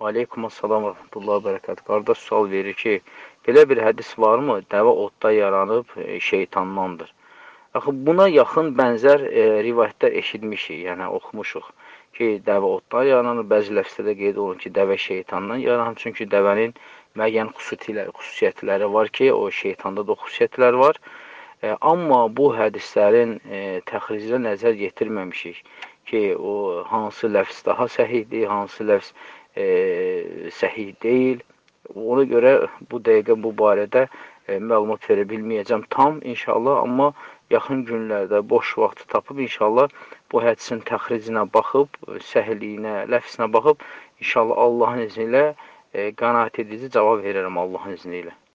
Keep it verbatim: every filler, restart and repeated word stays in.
Aleykumussalam və rəhmətullahi və bərəkət. Qardaş sual verir ki, belə bir hədis varmı? Dəvə otda yaranıb e, şeytandandır. Axı, buna yaxın bənzər e, rivayətlər eşitmişik, yəni oxumuşuq ki, dəvə otdan yaranır. Bəzi ləfslərdə qeyd olunur ki, dəvə şeytandan yaranır. Çünki dəvənin müəyyən xüsusiyyətləri var ki, o şeytanda da o xüsusiyyətlər var. E, amma bu hədislərin e, təxricinə nəzər yetirməmişik ki, o hansı ləfs daha səhihdir, hansı ləfs e, səhih deyil. Ona görə bu dəqiqə bu barədə e, məlumat verə bilməyəcəm tam inşallah, amma yaxın günlərdə boş vaxtı tapıb inşallah bu hədisin təxricinə baxıb, səhliyinə, ləfsinə baxıb inşallah Allahın izni ilə e, qənaət edici cavab verərəm Allahın izni ilə.